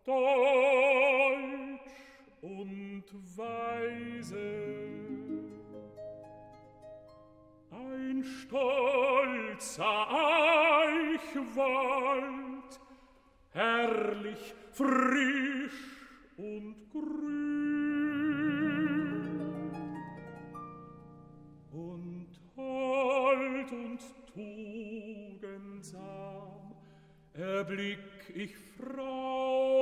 deutsch und weise. Ein stolzer Eichwald, herrlich frisch und grün. Und hold und tugendsam erblick ich Frau